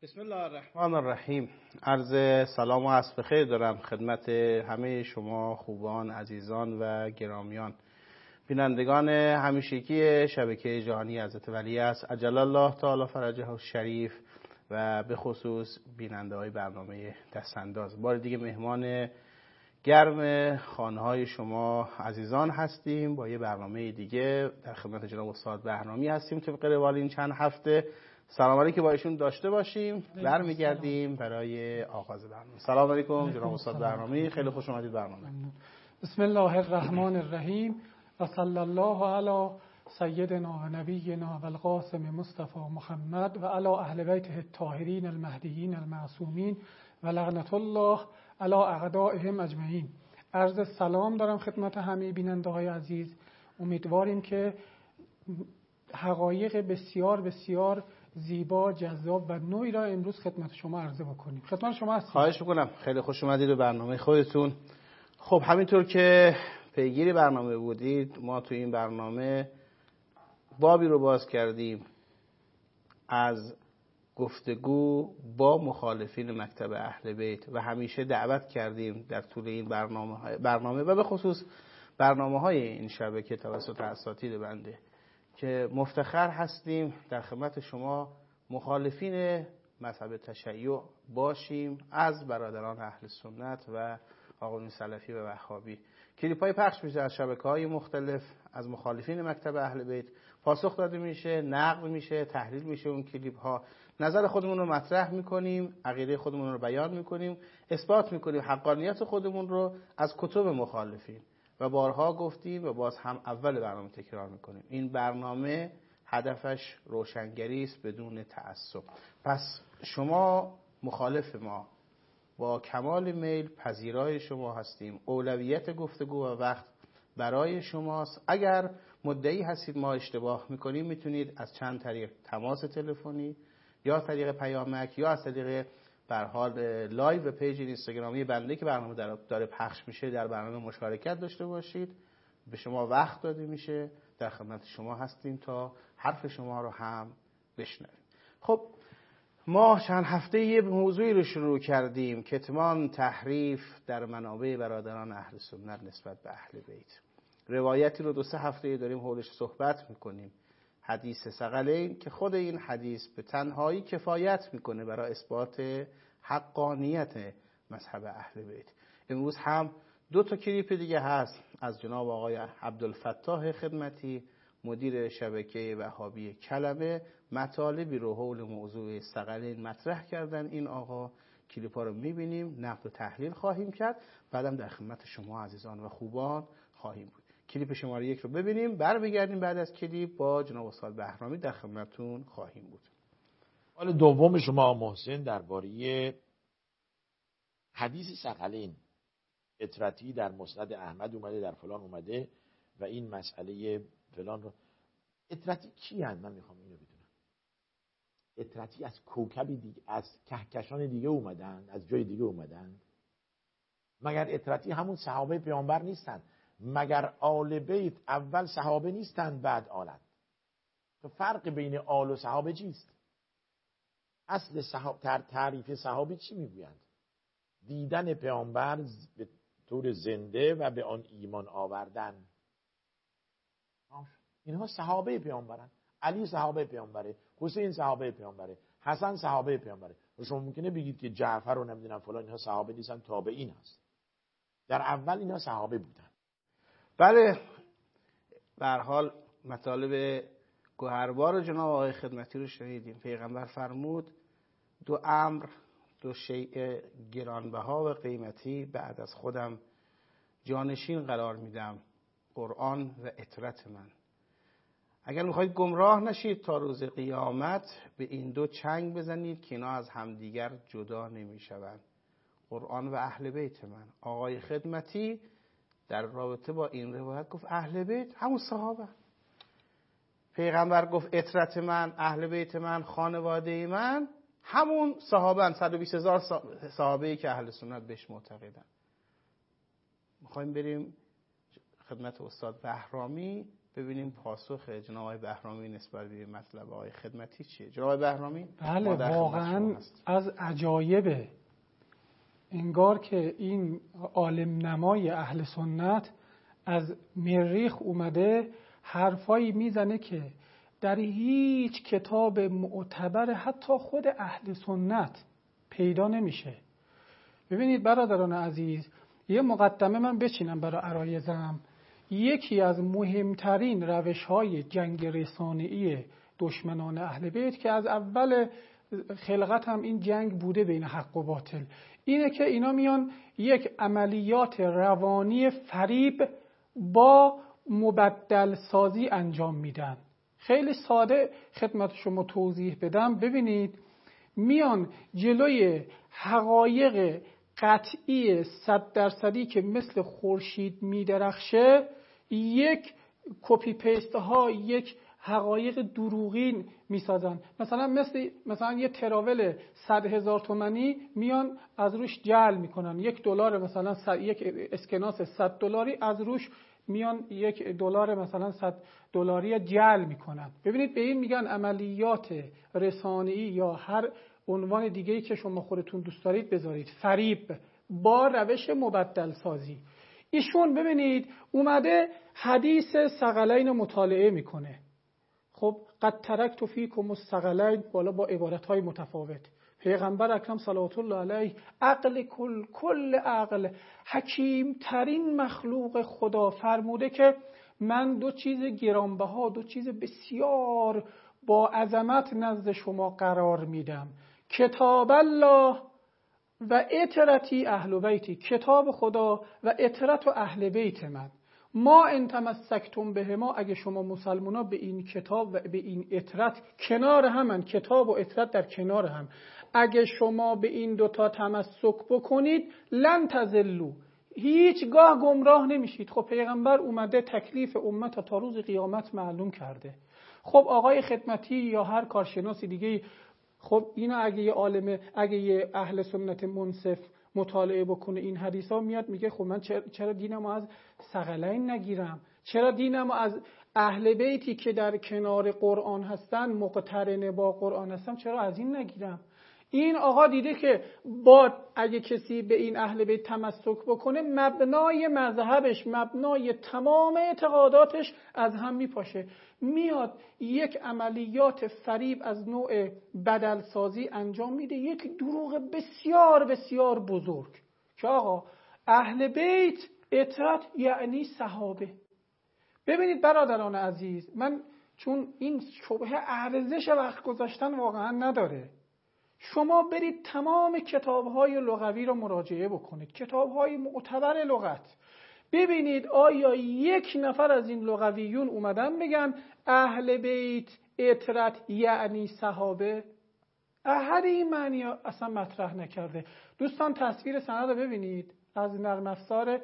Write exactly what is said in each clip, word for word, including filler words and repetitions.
بسم الله الرحمن الرحیم. عرض سلام و عصر بخیر دارم خدمت همه شما خوبان، عزیزان و گرامیان، بینندگان همیشگی شبکه جهانی حضرت ولی است عجل الله تعالی فرجه الشریف و به خصوص بیننده های برنامه دستانداز. بار دیگه مهمان گرم خانه‌های شما عزیزان هستیم با یه برنامه دیگه. در خدمت جناب استاد بهرامی هستیم طبق روال این چند هفته. سلام علیکم با ایشون داشته باشیم، برمیگردیم برای آغاز برنامه. سلام علیکم جناب استاد بهرامی، خیلی خوش اومدید برنامه. بسم الله الرحمن الرحیم و صلی الله علی سیدنا و نبینا و القاسم مصطفی محمد و علی اهل بیته الطاهرین المهدیین المعصومین و لعنت الله علی اعدائهم اجمعین. عرض سلام دارم خدمت همه بیننده های عزیز. امیدواریم که حقایق بسیار بسیار زیبا، جذاب و نوعی را امروز خدمت شما عرضه بکنیم. خدمت شما هستیم. خواهش میکنم. خیلی خوش اومدید به برنامه خودتون. خب همینطور که پیگیری برنامه بودید، ما تو این برنامه بابی رو باز کردیم از گفتگو با مخالفین مکتب اهل بیت و همیشه دعوت کردیم در طول این برنامه برنامه و به خصوص برنامه های این شبکه توسط اساتید بنده که مفتخر هستیم در خدمت شما مخالفین مذهب تشیع باشیم از برادران اهل سنت و آقایون سلفی و وهابی. کلیپ های پخش میشه از شبکه های مختلف از مخالفین مکتب اهل بیت، پاسخ داده میشه، نقد میشه، تحلیل میشه اون کلیپ ها، نظر خودمون رو مطرح میکنیم، عقیده خودمون رو بیان میکنیم، اثبات میکنیم حقانیت خودمون رو از کتب مخالفین. و بارها گفتیم و باز هم اول برنامه تکرار میکنیم، این برنامه هدفش روشنگری است بدون تعصب. پس شما مخالف ما با کمال میل پذیرای شما هستیم. اولویت گفتگو و وقت برای شماست. اگر مدعی هستید ما اشتباه میکنیم، میتونید از چند طریق، تماس تلفنی یا طریق پیامک یا از طریق به هر حال لایو پیج اینستاگرامی بنده که برنامه داره پخش میشه در برنامه مشارکت داشته باشید. به شما وقت داده میشه، در خدمت شما هستیم تا حرف شما رو هم بشنویم. خب ما چند هفته یه موضوعی رو شروع کردیم، کتمان تحریف در منابع برادران اهل سنت نسبت به اهل بیت. روایتی رو دو سه هفته داریم حولش صحبت میکنیم، حدیث ثقلین، که خود این حدیث به تنهایی کفایت میکنه برای اثبات حقانیت مذهب اهل بیت. امروز هم دو تا کلیپ دیگه هست از جناب آقای عبدالفتاح خدمتی مدیر شبکه وهابی کلمه، مطالبی رو حول موضوع ثقلین مطرح کردن. این آقا کلیپ ها رو میبینیم، نقد و تحلیل خواهیم کرد، بعدم در خدمت شما عزیزان و خوبان خواهیم بود. کلیپ شماره یک رو ببینیم، برمیگردیم بعد از کلیپ با جناب استاد بهرامی در خدمتتون خواهیم بود. حال دوم شما محسن درباره حدیث ثقلین، اطرتی در مسند احمد اومده، در فلان اومده و این مسئله فلان رو. اطرتی کی هست؟ من میخوام اینو بدونم. اطرتی از کوکبی دیگه، از کهکشان دیگه اومدن، از جای دیگه اومدن؟ مگر اطرتی همون صحابه پیامبر نیستن؟ مگر آل بیت اول صحابه نیستن بعد آلند؟ تو فرق بین آل و صحابه چیست؟ اصل صحاب... تر تعریف صحابه چی میگویند؟ دیدن پیامبر به طور زنده و به آن ایمان آوردن. اینها صحابه پیامبرن. علی صحابه پیامبره، حسین صحابه پیامبره، حسن صحابه پیامبره. و شما ممکنه بگید که جعفر رو نمیدونم فلان، اینها صحابه نیستن، تابعین هست. در اول اینها صحابه بودن. بله، به هر حال مطالب گوهربار جناب آقای خدمتی رو شنیدیم. پیغمبر فرمود دو امر، دو شیء گرانبها و قیمتی بعد از خودم جانشین قرار میدم، قرآن و اطرت من. اگر میخواید گمراه نشید تا روز قیامت، به این دو چنگ بزنید که اینا از همدیگر جدا نمیشوند، قرآن و اهل بیت من. آقای خدمتی در رابطه با این روایت گفت اهل بیت همون صحابه. پیغمبر گفت اطرت من، اهل بیت من، خانواده من همون صحابه هن. صد و بیست هزار صحابه‌ای که اهل سنت بهش معتقدن. میخوایم بریم خدمت استاد بهرامی ببینیم پاسخ جناب آقای بهرامی نسبت به مطلب آقای خدمتی چیه. جناب آقای بهرامی؟ بله واقعا از عجایبه. انگار که این عالم نمای اهل سنت از مریخ اومده حرفایی میزنه که در هیچ کتاب معتبر حتی خود اهل سنت پیدا نمیشه. ببینید برادران عزیز، یه مقدمه من بچینم برای عرایزم. یکی از مهمترین روش‌های جنگ رسانه‌ای دشمنان اهل بیت که از اول خلقت هم این جنگ بوده بین حق و باطل، اینه که اینا میان یک عملیات روانی فریب با مبدل سازی انجام میدن. خیلی ساده خدمت شما توضیح بدم. ببینید میان جلوی حقایق قطعی صد درصدی که مثل خورشید میدرخشه یک کپی پیست ها، یک حقایق دروغین میسازن. مثلا مثل مثلا یه تراول صد هزار تومانی میان از روش جعل میکنن. یک دلار مثلا صد، یک اسکناس صد دلاری از روش میان یک دلار مثلا صد دلاری جعل میکنن. ببینید به این میگن عملیات رسانه‌ای یا هر عنوان دیگه‌ای که شما خودتون دوست دارید بذارید، فریب با روش مبدل سازی. ایشون ببینید اومده حدیث ثقلین مطالعه میکنه. خب قد ترکت فیکم الثقلین، بالا با عبارت‌های متفاوت. پیغمبر اکرم صلوات الله علیه عقل کل کل عقل، حکیم ترین مخلوق خدا فرموده که من دو چیز گرانبها، دو چیز بسیار با عظمت نزد شما قرار میدم: کتاب الله و اطرتی اهل بیتی، کتاب خدا و اطرت و اهل بیت من. ما ان تمسکتم به ما، اگه شما مسلمونا به این کتاب و به این اطرت کنار همن، کتاب و اطرت در کنار هم، اگه شما به این دوتا تمسک بکنید لن تضلوا، هیچگاه گمراه نمیشید. خب پیغمبر اومده تکلیف امت تا روز قیامت معلوم کرده. خب آقای خدمتی یا هر کارشناسی دیگه، خب اینا اگه یه عالم، اگه یه اهل سنت منصف مطالعه بکنه این حدیثا، میاد میگه خب من چرا دینمو از ثقلین نگیرم؟ چرا دینمو از اهل بیتی که در کنار قرآن هستن، مقترن با قرآن هستن، چرا از این نگیرم؟ این آقا دیده که با اگه کسی به این اهل بیت تمسک بکنه مبنای مذهبش، مبنای تمام اعتقاداتش از هم میپاشه. میاد یک عملیات فریب از نوع بدل سازی انجام میده، یک دروغ بسیار بسیار بزرگ که آقا اهل بیت اطرت یعنی صحابه. ببینید برادران عزیز، من چون این شبهه ارزش وقت گذاشتن واقعا نداره، شما برید تمام کتاب‌های لغوی رو مراجعه بکنید، کتاب‌های معتبر لغت، ببینید آیا یک نفر از این لغویون اومدن بگن اهل بیت اطرت یعنی صحابه؟ احد این معنی اصلا مطرح نکرده. دوستان تصویر سند رو ببینید، از نرم افزار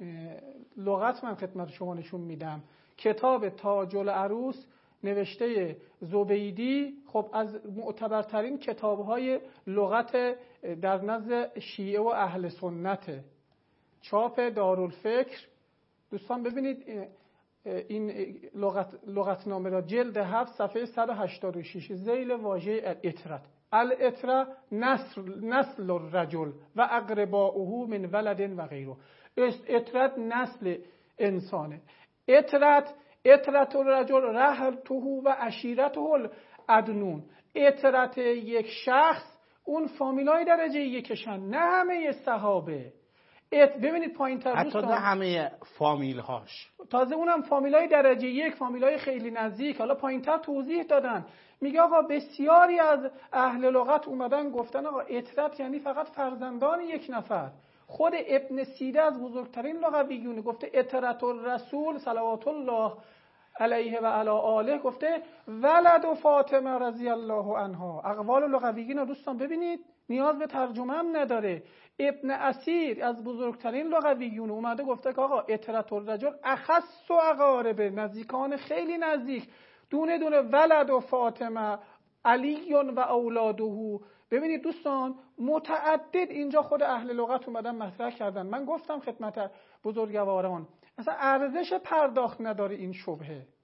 لغت من خدمت شما نشون میدم. کتاب تاج العروس نوشته زبیدی، خب از معتبرترین کتاب‌های لغت در نزد شیعه و اهل سنت، چاپ دارالفکر. دوستان ببینید این لغت لغتنامه را، جلد هفت صفحه صد و هشتاد و شش، ذیل واژه اطرت: الاطره نسل نسل الرجل و اقرباؤه من ولد و غیره. اطرت نسل انسانه. اطرت اطرت الرجل رحلته و عشیرته الادنون. اطرت یک شخص اون فامیلای درجه یکشن، نه همه صحابه. ببینید پایین تر حتی نه همه فامیل هاش، تازه اونم فامیلای درجه یک، فامیلای خیلی نزدیک. حالا پایین تر توضیح دادن، میگه آقا بسیاری از اهل لغت اومدن گفتن آقا اطرت یعنی فقط فرزندان یک نفر. خود ابن سیده از بزرگترین لغویون گفته اطرت الرسول صلوات الله علیه و علی آله گفته ولد و فاطمه رضی الله عنها. اقوال لغویین رو دوستان ببینید، نیاز به ترجمه هم نداره. ابن اسیر از بزرگترین لغویون اومده گفته که آقا اطرت الرجل اخص و اقاربه، نزدیکان خیلی نزدیک، دونه دونه ولد و فاطمه علی و اولاده. ببینید دوستان متعدد اینجا خود اهل لغت اومدن مطرح کردن. من گفتم خدمت بزرگواران اصلا ارزش پرداخت نداره این شبهه.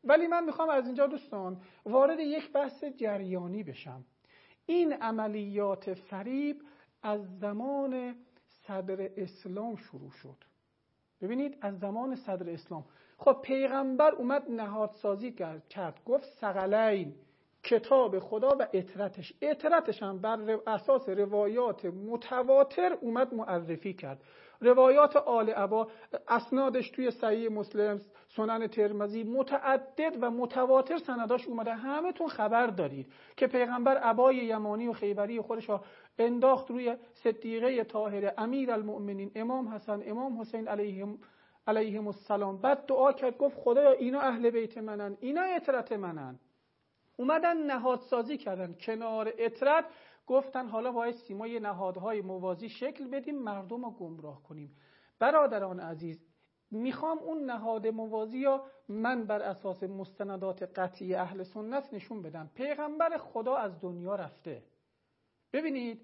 ولی من میخوام از اینجا دوستان وارد یک بحث جریانی بشم. این عملیات فریب از زمان صدر اسلام شروع شد. ببینید از زمان صدر اسلام. خب پیغمبر اومد نهادسازی کرد، گفت ثقلین، کتاب خدا و اطرتش. اطرتش هم بر اساس روایات متواتر اومد معرفی کرد. روایات آل عبا، اسنادش توی صحیح مسلم، سنن ترمذی، متعدد و متواتر سنداش اومده. همه تون خبر دارید که پیغمبر عبای یمانی و خیبری خودش رو انداخت روی صدیقه طاهره امیر المؤمنین امام حسن امام حسین علیهم علیهم السلام. بعد دعا کرد، گفت خدایا اینا اهل بیت منن، اینا اطرت منن. اومدن نهادسازی کردن کنار اطرت، گفتن حالا باید ما یه نهادهای موازی شکل بدیم، مردم رو گمراه کنیم. برادران عزیز، میخوام اون نهاد موازی رو من بر اساس مستندات قطعی اهل سنت نشون بدم. پیغمبر خدا از دنیا رفته. ببینید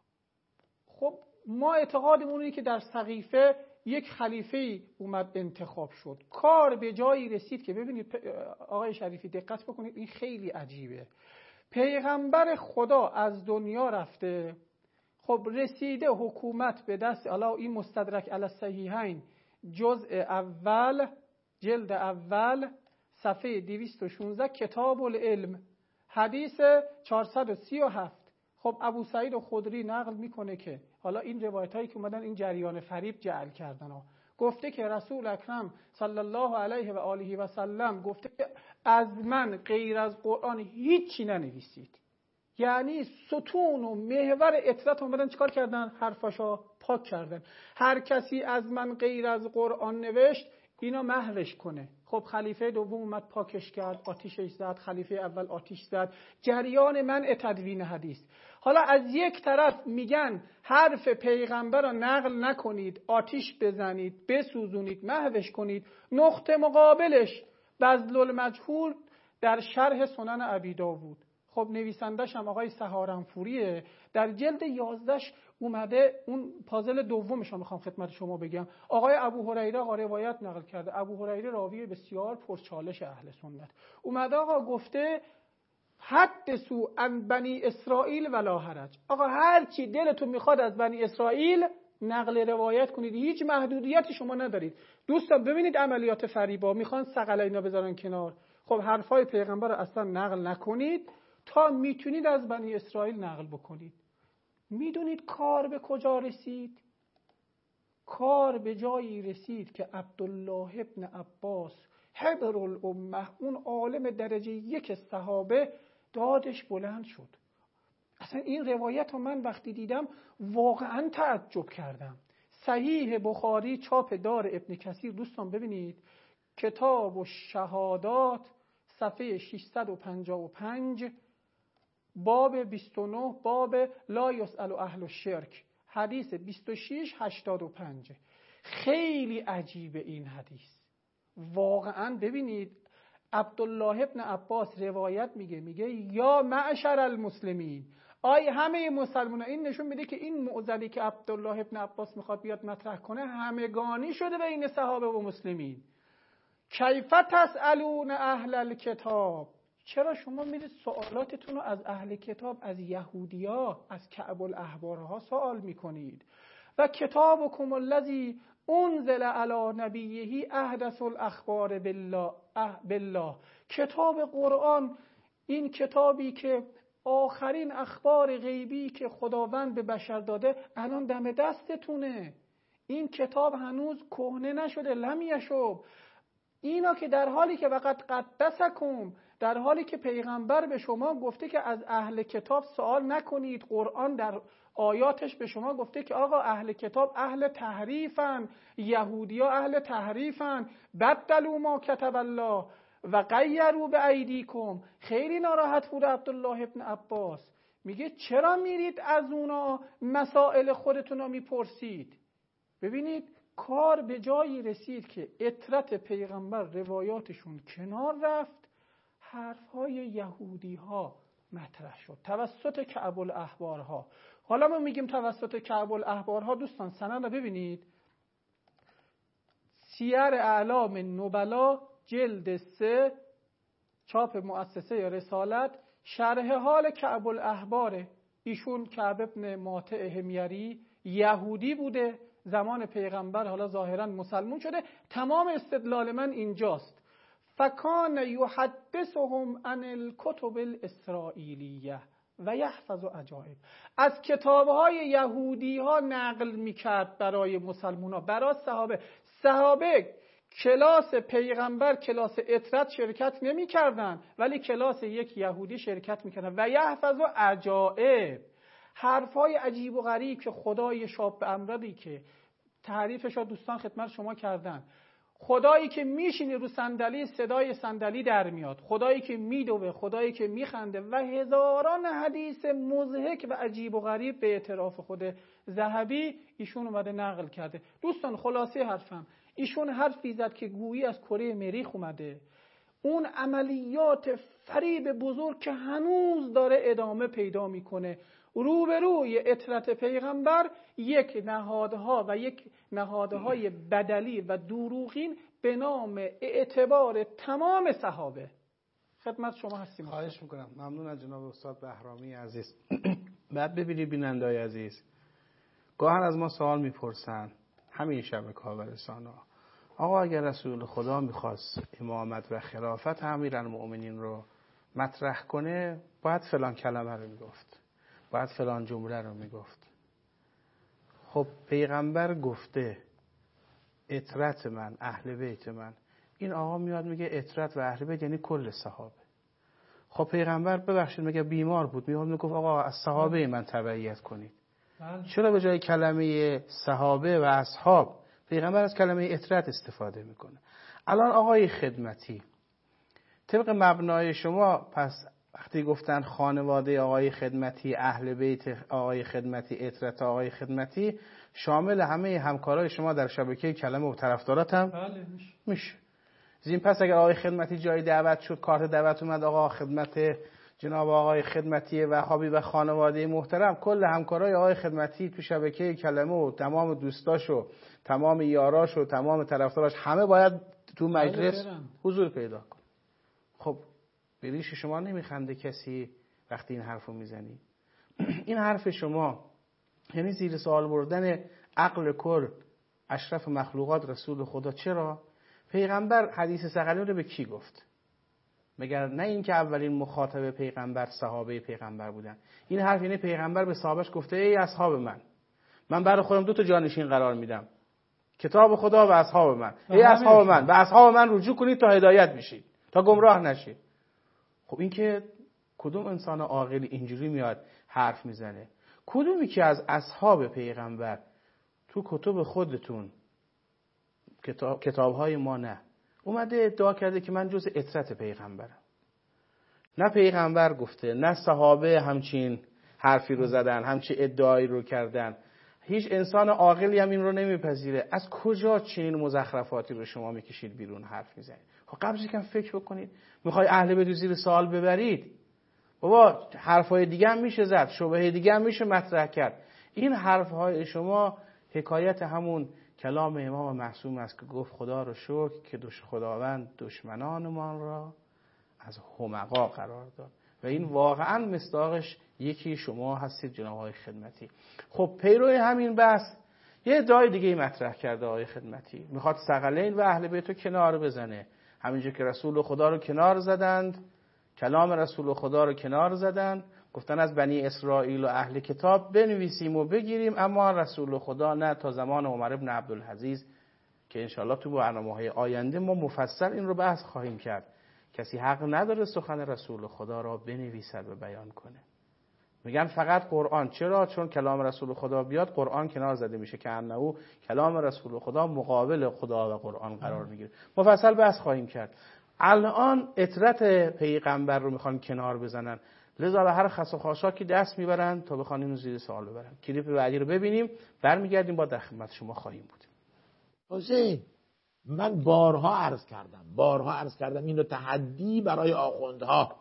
خب ما اعتقادمون اینه که در سقیفه یک خلیفه اومد انتخاب شد، کار به جایی رسید که ببینید آقای شریفی دقت بکنید، این خیلی عجیبه. پیغمبر خدا از دنیا رفته، خب رسیده حکومت به دست، الا این مستدرک علی الصحیحین جزء اول جلد اول صفحه دویست و شانزده کتاب العلم حدیث چهارصد و سی و هفت. خب ابو سعید خدری نقل میکنه که حالا این روایت هایی که اومدن این جریان فریب جعل کردن ها، گفته که رسول اکرم صلی الله علیه و آله و سلم گفته که از من غیر از قرآن هیچی ننویسید. یعنی ستون و محور اطرت اومدن چیکار کردن؟ حرفاشا پاک کردن. هر کسی از من غیر از قرآن نوشت اینا محوش کنه. خب خلیفه دوم اومد پاکش کرد، آتیشش زد. خلیفه اول آتیش زد. جریان منع تدوین حدیث. حالا از یک طرف میگن حرف پیغمبر را نقل نکنید، آتیش بزنید، بسوزونید، محوش کنید. نقطه مقابلش بذل المجهول در شرح سنن ابی داوود، خب نویسندش هم آقای سهارنفوریه، در جلد یازدهش اومده اون پازل دومش رو میخوام خدمت شما بگم. آقای ابو هریره آقا روایت نقل کرده. ابو هریره راوی بسیار پرچالش اهل سنت. اومده آقا گفته حدثوا عن بنی اسرائیل ولا حرج. آقا هر چی دلتون میخواد از بنی اسرائیل نقل روایت کنید، هیچ محدودیتی شما ندارید. دوستان ببینید عملیات فریبا میخوان ثقلینا بذارن کنار. خب حرفای پیغمبر رو اصلا نقل نکنید تا میتونید از بنی اسرائیل نقل بکنید. میدونید کار به کجا رسید؟ کار به جایی رسید که عبدالله ابن عباس حبر الامه، اون عالم درجه یک صحابه، دادش بلند شد. اصلا این روایت رو من وقتی دیدم واقعا تعجب کردم. صحیح بخاری چاپ دار ابن کثیر، دوستان ببینید کتاب الشهادات صفحه ششصد و پنجاه و پنج باب بیست و نه، باب لا یسأل اهل الشرک، حدیث بیست و شش هشتاد و پنج. خیلی عجیبه این حدیث واقعا. ببینید عبدالله ابن عباس روایت میگه میگه یا معشر المسلمین، آی همه مسلمانان. این نشون میده که این معضلی که عبدالله ابن عباس میخواد بیاد مطرح کنه همگانی شده بین صحابه و مسلمین. کیف تسألون اهل الکتاب، چرا شما میرید سوالاتتون رو از اهل کتاب، از یهودیا، از کعب الاحبارها سوال میکنید؟ و کتابکم الذی انزل علی نبیه احدث الاخبار بالله بالله، کتاب قرآن، این کتابی که آخرین اخبار غیبی که خداوند به بشر داده الان دم دستتونه. این کتاب هنوز کهنه نشده، لم یشب. اینا که در حالی که وقت قدسکم، در حالی که پیغمبر به شما گفته که از اهل کتاب سوال نکنید، قرآن در آیاتش به شما گفته که آقا اهل کتاب اهل تحریفن، یهودیا اهل تحریفن، بدلوا ما کتب الله و غیروا بایدیکم. خیلی ناراحت بود عبدالله ابن عباس. میگه چرا میرید از اونا مسائل خودتون رو میپرسید؟ ببینید کار به جایی رسید که اطرت پیغمبر روایاتشون کنار رفت، حرفهای یهودی ها مطرح شد توسط کعب الاحبارها. حالا ما میگیم توسط کعب الاحبارها، دوستان سند رو ببینید، سیر اعلام نبلا جلد سه چاپ مؤسسه رسالت شرح حال کعب الاحباره. ایشون کعب ابن ماطع حمیری یهودی بوده، زمان پیغمبر حالا ظاهرا مسلمون شده. تمام استدلال من اینجاست. فکان یحدثهم عن الکتب الاسرائیلیه و یحفظ عجائب. از کتابهای یهودی ها نقل میکرد برای مسلمان ها، برای صحابه. صحابه کلاس پیغمبر، کلاس اطرت شرکت نمی کردن، ولی کلاس یک یهودی شرکت می کردن. و یحفظ عجائب، حرفای عجیب و غریب که خدای شاب به امردی که تعریفش ها دوستان خدمت شما کردن. خدایی که میشینه رو صندلی صدای صندلی در میاد، خدایی که میدوه، خدایی که میخنده و هزاران حدیث مضحک و عجیب و غریب به اعتراف خود ذهبی ایشون اومده نقل کرده. دوستان خلاصه حرفم، ایشون حرفی زد که گویی از کره مریخ اومده. اون عملیات فریب بزرگ که هنوز داره ادامه پیدا میکنه. روبروی اطرت پیغمبر یک نهادها و یک نهادهای بدلی و دروغین به نام اعتبار تمام صحابه. خدمت شما هستیم. خواهش میکنم. ممنون از جناب استاد بهرامی عزیز. بعد ببینید بیننده‌های عزیز، گاهن از ما سوال میپرسن همین شبکه‌ها و رسانه‌ها، آقا اگر رسول خدا میخواست امامت و خلافت امیرالمؤمنین رو مطرح کنه باید فلان کلمه رو میگفت، باید فلان جمله رو میگفت. خب پیغمبر گفته اطرت من، اهل بیت من. این آقا میاد میگه اطرت و اهل بیت یعنی کل صحابه. خب پیغمبر ببخشید میگه بیمار بود، میاد میگفت آقا از صحابه من تبعیت کنید. چرا به جای کلمه صحابه و اصحاب پیغمبر از کلمه اطرت استفاده میکنه؟ الان آقای خدمتی طبق مبنای شما، پس وقتی گفتن خانواده آقای خدمتی، اهل بیت آقای خدمتی، اطرت آقای خدمتی، شامل همه همکارای شما در شبکه کلمه و طرفدارات هم بله میشه. میشه. زین پس اگر آقای خدمتی جای دعوت شد، کارت دعوت اومد، آقا خدمت جناب آقای خدمتی وهابی و خانواده محترم، کل همکارای آقای خدمتی تو شبکه کلمه و تمام دوستاش و تمام یاراش و تمام طرفداراش همه باید تو مجلس حضور پیدا کن. خب به ریش شما نمیخنده کسی وقتی این حرفو میزنی؟ این حرف شما یعنی زیر سوال بردن عقل کل اشرف مخلوقات رسول خدا. چرا؟ پیغمبر حدیث ثقلین رو به کی گفت؟ مگر نه این که اولین مخاطب پیغمبر صحابه پیغمبر بودن؟ این حرف یعنی پیغمبر به صحابهش گفته ای اصحاب من، من برای خودم دو تا جانشین قرار میدم، کتاب خدا و اصحاب من. ای اصحاب من، به اصحاب من رجوع کنید تا هدایت بشید، تا گمراه نشید. خب این که کدوم انسان عاقلی اینجوری میاد حرف میزنه؟ کدومی که از اصحاب پیغمبر تو کتب خودتون، کتاب کتاب‌های ما نه، اومده ادعا کرده که من جز اطرت پیغمبرم؟ نه پیغمبر گفته، نه صحابه همچین حرفی رو زدن، همچین ادعایی رو کردن. هیچ انسان عاقلی هم این رو نمیپذیره. از کجا چنین مزخرفاتی رو شما میکشید بیرون حرف میزنید؟ خب قبلش یکم فکر بکنید. میخوای اهل بیت زیر سوال ببرید؟ بابا حرفای دیگه هم میشه زد، شبهه دیگه هم میشه مطرح کرد. این حرفهای شما حکایت همون کلام امام معصوم است که گفت خدا رو شکر که دش خداوند دشمنانمان را از همقا قرار داد. و این واقعا مصداقش یکی شما هستید جناب آقای خدمتی. خب پیروی همین بحث یه ادعای دیگه مطرح کرده آقای خدمتی، میخواد ثقلین و اهل بیت رو کنار بزنه. همینجور که رسول خدا رو کنار زدند، کلام رسول خدا رو کنار زدند، گفتن از بنی اسرائیل و اهل کتاب بنویسیم و بگیریم، اما رسول خدا نه، تا زمان عمر ابن عبدالعزیز که انشالله تو برنامه‌های آینده ما مفصل این رو بحث خواهیم کرد. کسی حق نداره سخن رسول خدا را بنویسد و بیان کنه. میگن فقط قرآن. چرا؟ چون کلام رسول خدا بیاد قرآن کنار زده میشه که انه کلام رسول خدا مقابل خدا و قرآن قرار میگیره. مفصل بحث خواهیم کرد. الان اطرت پیغمبر رو میخوان کنار بزنن، لذا به هر خس و خاشاکی دست میبرن تا بخوان اینو زیر سوال ببرن. کلیپ بعدی رو ببینیم، برمیگردیم با در خدمت شما خواهیم بود. حسین، من بارها عرض کردم بارها عرض کردم این رو تحدی برای آخوندها.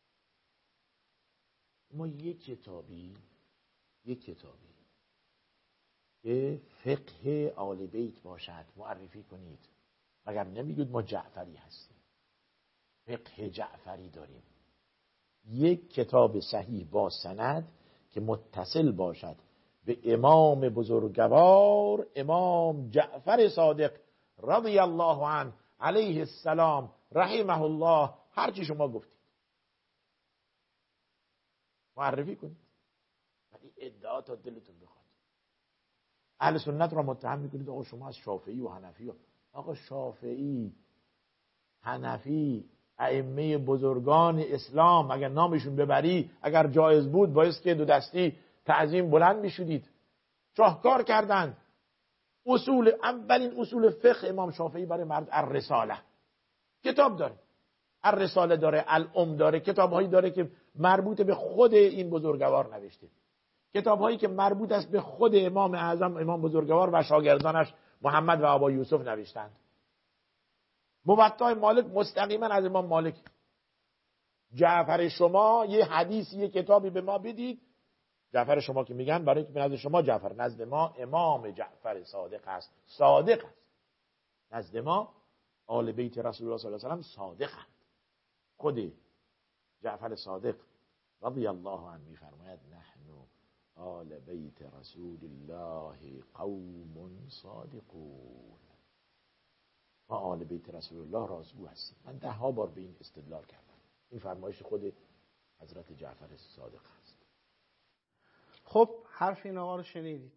ما یک کتابی یک کتابی که فقه آل بیت باشد معرفی کنید، مگر نمیگید ما جعفری هستیم؟ فقه جعفری داریم، یک کتاب صحیح با سند که متصل باشد به امام بزرگوار امام جعفر صادق رضی الله عنه علیه السلام رحمه الله. هرچی شما گفتید معرفی کنید، ولی ادعا تا دلتون بخواد. اهل سنت را متهم میکنید آقا شما از شافعی و حنفی و... آقا شافعی، حنفی، ائمه بزرگان اسلام اگر نامشون ببری، اگر جایز بود باعث که دو دستی تعظیم بلند میشدید. شاهکار کردن. اصول اولین اصول فقه امام شافعی برای مرد الرساله کتاب داره، الرساله داره، الام داره، کتابهایی داره که مربوط به خود این بزرگوار نوشته، کتابهایی که مربوط است به خود امام اعظم امام بزرگوار و شاگردانش محمد و ابا یوسف نوشتند. موطأ مالک مستقیما از امام مالک. جعفر شما یه حدیثی یه کتابی به ما بدید، جعفر شما که میگن برای که نزد شما جعفر، نزد ما امام جعفر صادق است. صادق است. نزد ما آل بیت رسول الله صلی الله علیه و سلم صادقند. خود جعفر صادق رضی الله عنه میفرماید نحن آل بیت رسول الله قوم صادقون. ما آل بیت رسول الله رازگو هستیم. من ده ها بار به این استدلال کردم. این فرمایش خود حضرت جعفر صادق است. خب حرف این آقا رو شنیدید.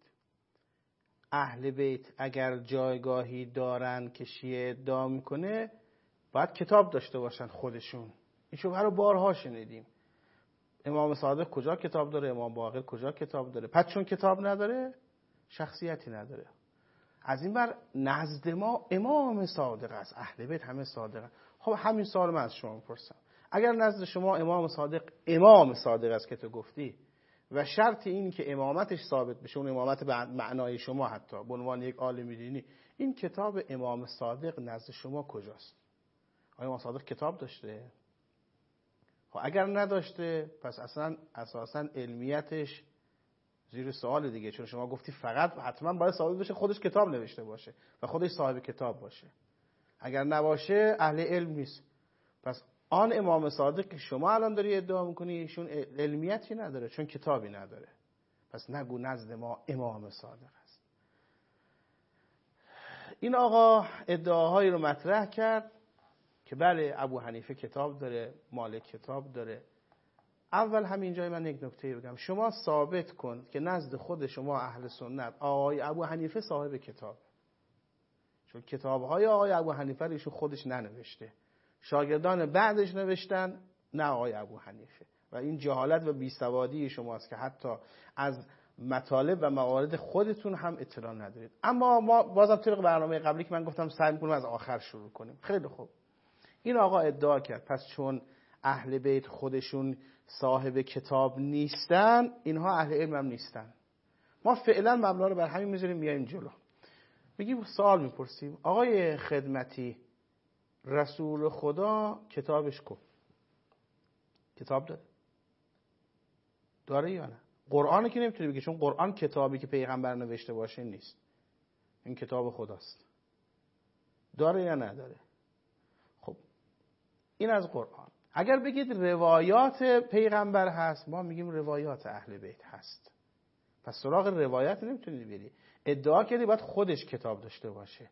اهل بیت اگر جایگاهی دارن که شیعه ادعا میکنه باید کتاب داشته باشن خودشون. این شبهه رو بارها شنیدیم. امام صادق کجا کتاب داره؟ امام باقر کجا کتاب داره؟ پس چون کتاب نداره شخصیتی نداره. از این بر نزد ما امام صادق است، اهل بیت همه صادقن. خب همین سوال من از شما میپرسم، اگر نزد شما امام صادق امام صادق است که تو گفتی و شرط این که امامتش ثابت بشه، اون امامت به معنای شما حتی به عنوان یک عالم دینی، این کتاب امام صادق نزد شما کجاست؟ آیا امام صادق کتاب داشته؟ خب اگر نداشته پس اصلا اساسا علمیتش زیر سوال دیگه، چون شما گفتی فقط حتما باید ثابت بشه خودش کتاب نوشته باشه و خودش صاحب کتاب باشه. اگر نباشه اهل علم نیست. پس آن امام صادق که شما الان داری ادعا میکنی ایشون علمیتی نداره چون کتابی نداره. پس نگو نزد ما امام صادق است. این آقا ادعاهایی رو مطرح کرد که بله ابو حنیفه کتاب داره، مالک کتاب داره. اول همین جای من یک نکته بگم، شما ثابت کن که نزد خود شما اهل سنت آقای ابو حنیفه صاحب کتاب، چون کتاب‌های آقای ابو حنیفه ایشون خودش ننوشته، شاگردان بعدش نوشتن، نه آقای ابو حنیفه. و این جهالت و بیسوادی شماست که حتی از مطالب و موارد خودتون هم اطلاع ندارید. اما ما بازم طبق برنامه قبلی که من گفتم سعی می‌کنیم از آخر شروع کنیم. خیلی خوب. این آقا ادعا کرد پس چون اهل بیت خودشون صاحب کتاب نیستن، اینها اهل علم هم نیستن. ما فعلا مبنا رو بر همین میذاریم میایم جلو. میگیم سوال میپرسیم آقای خدمتی، رسول خدا کتابش کو؟ کتاب داره؟ داره یا نه؟ قرآن که نمیتونی بگی، چون قرآن کتابی که پیغمبر نوشته باشه نیست، این کتاب خداست. داره یا نداره؟ خب این از قرآن. اگر بگید روایات پیغمبر هست، ما میگیم روایات اهل بیت هست. پس سراغ روایت نمیتونی بری. ادعا کردی باید خودش کتاب داشته باشه.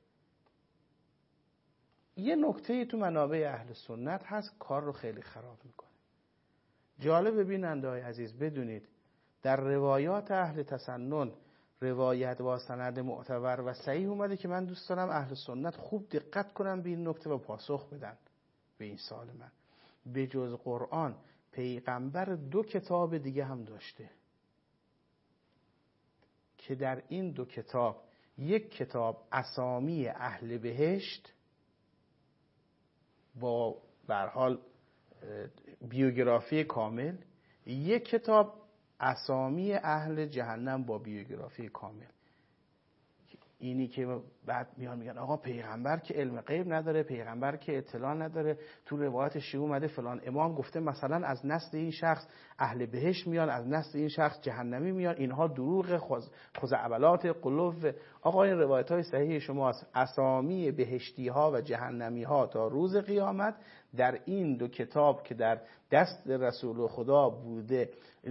یه نکته تو منابع اهل سنت هست کار رو خیلی خراب میکنه. جالب بیننده های عزیز بدونید در روایات اهل تسنن روایت با سند معتبر و صحیح اومده که من دوست دارم اهل سنت خوب دقت کنن به این نکته و پاسخ بدن به این سوال من. به جز قرآن پیغمبر دو کتاب دیگه هم داشته که در این دو کتاب یک کتاب اسامی اهل بهشت با به هر حال بیوگرافی کامل، یک کتاب اسامی اهل جهنم با بیوگرافی کامل. اینی که بعد میان میگن آقا پیغمبر که علم غیب نداره، پیغمبر که اطلاع نداره، تو روایت شیعه اومده فلان امام گفته مثلا از نسل این شخص اهل بهشت میان، از نسل این شخص جهنمی میان، اینها دروغ خزعبلات قلوب. آقا این روایت های صحیح شماست. اسامی بهشتی ها و جهنمی ها تا روز قیامت در این دو کتاب که در دست رسول خدا بوده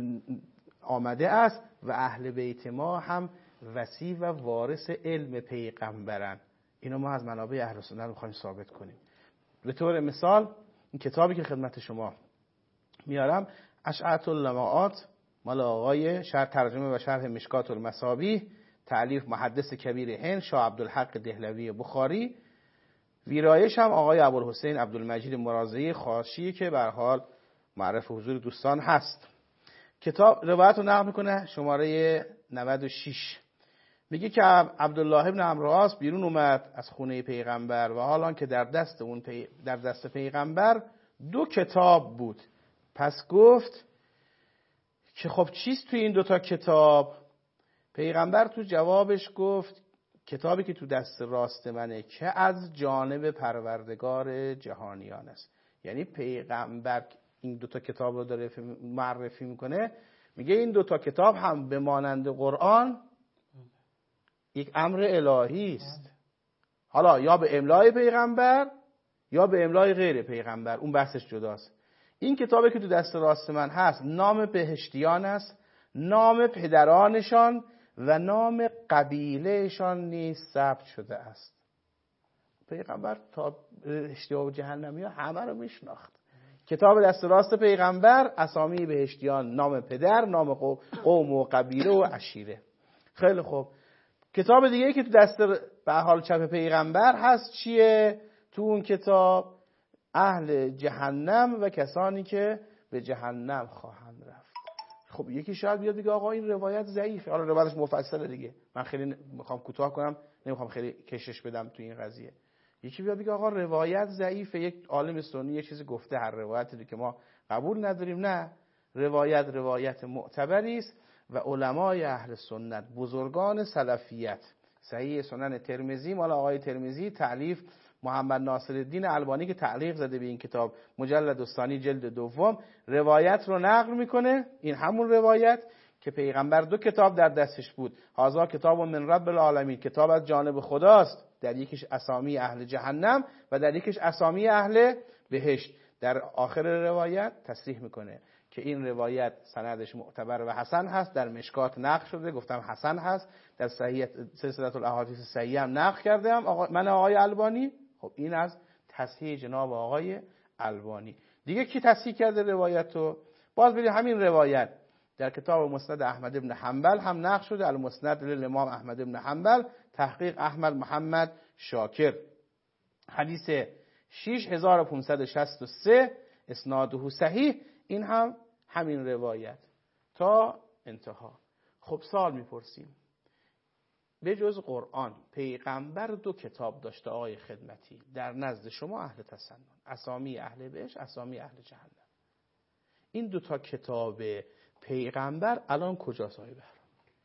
آمده است و اهل بیت ما هم وصی و وارث علم پیغمبرن. اینو ما از منابع اهل سنت می‌خوایم ثابت کنیم. به طور مثال این کتابی که خدمت شما میارم اشعة اللمعات مال آقای شرح ترجمه و شرح مشکات المصابیح تألیف محدث کبیر هند شاه عبدالحق دهلوی بخاری، ویرایش هم آقای ابوالحسین عبدالمجید مرازی خاشی که به هر حال معرف حضور دوستان هست. کتاب روایت رو نقل میکنه شماره نود و شش، میگه که عبدالله ابن عمرو عاص بیرون اومد از خونه پیغمبر و حالا که در دست اون پی... در دست پیغمبر دو کتاب بود. پس گفت که خب چیست توی این دوتا کتاب؟ پیغمبر تو جوابش گفت کتابی که تو دست راست منه که از جانب پروردگار جهانیان است. یعنی پیغمبر این دوتا کتاب رو داره معرفی میکنه، میگه این دوتا کتاب هم به مانند قرآن یک امر الهی است، حالا یا به املای پیغمبر یا به املای غیر پیغمبر، اون بحثش جداست. این کتابی که تو دست راست من هست نام بهشتیان است، نام پدرانشان و نام قبیلهشان نیز ثبت شده است. پیغمبر تا بهشتیان و جهنمی ها همه رو میشناخت. کتاب دست راست پیغمبر اسامی بهشتیان، نام پدر، نام قوم و قبیله و عشیره. خیلی خوب. کتاب دیگه که تو دست به حال چپ پیغمبر هست چیه؟ تو اون کتاب اهل جهنم و کسانی که به جهنم خواهند رفت. خب یکی شاید بیاد بگه آقا این روایت ضعیفه. حالا روایتش مفصله دیگه، من خیلی میخوام کوتاه کنم، نمیخوام خیلی کشش بدم تو این قضیه. یکی بیاد بگه آقا روایت ضعیفه، یک عالم سنی یه چیزی گفته هر روایتی که ما قبول نداریم. نه، روایت روایت معتبری است و علمای اهل سنت، بزرگان سلفیت، صحیح سنن ترمذی مال آقای ترمذی تألیف محمد ناصرالدین البانی که تعلیق زده به این کتاب مجلد الثانی جلد دوم، روایت رو نقل میکنه. این همون روایت که پیغمبر دو کتاب در دستش بود، هذا کتاب من رب العالمین، کتاب از جانب خداست، در یکیش اسامی اهل جهنم و در یکیش اسامی اهل بهشت. در آخر روایت تصریح میکنه که این روایت سندش معتبر و حسن هست، در مشکات نقل شده، گفتم حسن هست، در صحیح سلسله الاحادیث صحیح هم نقل کردم آقا من آقای البانی. خب این از تصحیح جناب آقای البانی. دیگه کی تصحیح کرده روایت رو؟ باز برید همین روایت در کتاب مسند احمد بن حنبل هم نقل شده، المسند للامام احمد بن حنبل تحقیق احمد محمد شاکر، حدیث شش هزار و پانصد و شصت و سه اسناده صحیح. این هم همین روایت تا انتها. خب سوال میپرسیم، به جز قرآن پیغمبر دو کتاب داشته آقای خدمتی در نزد شما اهل تسنن، اسامی اهل بهشت، اسامی اهل جهنم. این دو تا کتاب پیغمبر الان کجاست آقای بهرام؟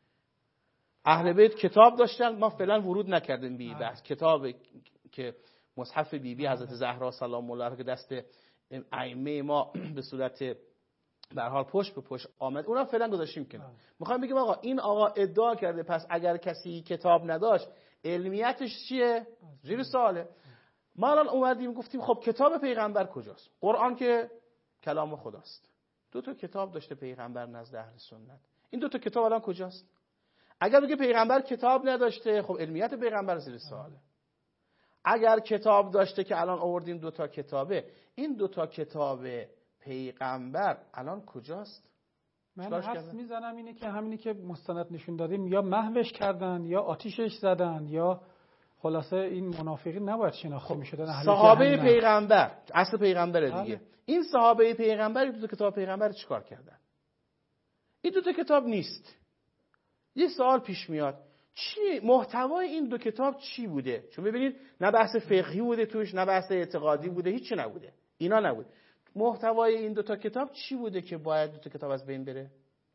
اهل بیت کتاب داشتن، ما فعلا ورود نکردیم به بحث. کتاب که مصحف بی بی حضرت زهرا سلام الله علیها که دست ائمه ما به صورت به هر حال پشت به پشت آمد، اونم فعلا گذاشتیم کنار. میخوام بگم آقا این آقا ادعا کرده، پس اگر کسی کتاب نداشت علمیتش چیه؟ زیر سواله. ما الان اومدیم گفتیم خب کتاب پیغمبر کجاست؟ قرآن که کلام خداست. دو تا کتاب داشته پیغمبر نزد اهل سنت. این دو تا کتاب الان کجاست؟ اگر بگه پیغمبر کتاب نداشته، خب علمیت پیغمبر زیر سواله. اگر کتاب داشته که الان آوردیم دو تا کتابه، این دو تا کتاب پیغمبر الان کجاست؟ من حس میزنم اینه که همینی که مستند نشون دادیم یا محوش کردن یا آتیشش زدن یا خلاصه این منافقین نباید شناخته میشدن. صحابه پیغمبر، اصل پیغمبره دیگه. این صحابه پیغمبر دو تا کتاب پیغمبر چیکار کردن؟ این دو تا کتاب نیست. یه سوال پیش میاد، چی محتوای این دو کتاب چی بوده؟ چون ببینید نه بحث فقهی بوده توش، نه بحث اعتقادی بوده، هیچی نبوده. اینا نبود. محتوای این دو تا کتاب چی بوده که باید دو تا کتاب از بین بره؟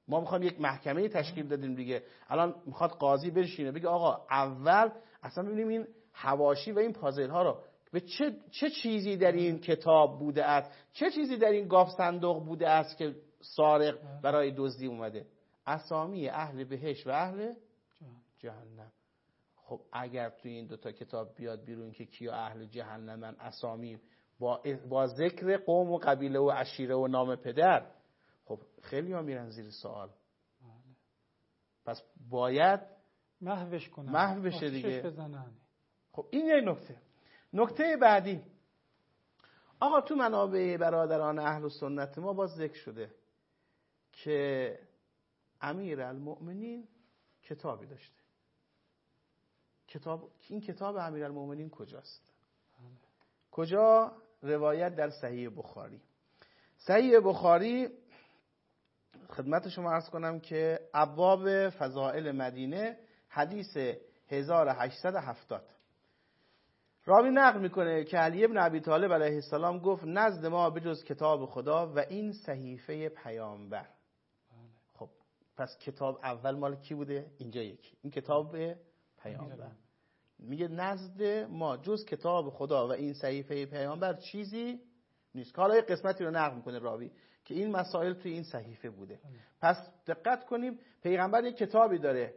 ما میخوایم یک محکمه تشکیل دادیم دیگه، الان میخواد قاضی بشینه بگه آقا اول اصلا ببینیم این حواشی و این پازل ها رو به چه چه چیزی در این کتاب بوده است، چه چیزی در این گاف صندوق بوده است که سارق برای دزدی اومده. اسامی اهل بهشت و اهل جهنم. خب اگر توی این دوتا کتاب بیاد بیرون که کیا اهل جهنمن، اسامی با با ذکر قوم و قبیله و عشیره و نام پدر، خب خیلی ها میرن زیر سوال. پس باید محوش کنن، محو بشه دیگه. بزنن. خب این یک نکته. نکته بعدی، آقا تو منابع برادران اهل سنت ما باز ذکر شده که امیرالمؤمنین کتابی داشته. کتاب، این کتاب امیرالمؤمنین کجاست؟ کجا؟ روایت در صحیح بخاری. صحیح بخاری خدمت شما عرض کنم که ابواب فضائل مدینه حدیث هزار و هشتصد و هفتاد راوی نقل میکنه که علی ابن ابی طالب علیه السلام گفت نزد ما بجز کتاب خدا و این صحیفه پیامبر. خب پس کتاب اول مال کی بوده؟ اینجا یکی، این کتاب پیامبر. میگه نزد ما جز کتاب خدا و این صحیفه پیامبر چیزی نیست. حالا یه قسمتی رو نقل میکنه راوی که این مسائل توی این صحیفه بوده. پس دقت کنیم، پیغمبر یک کتابی داره،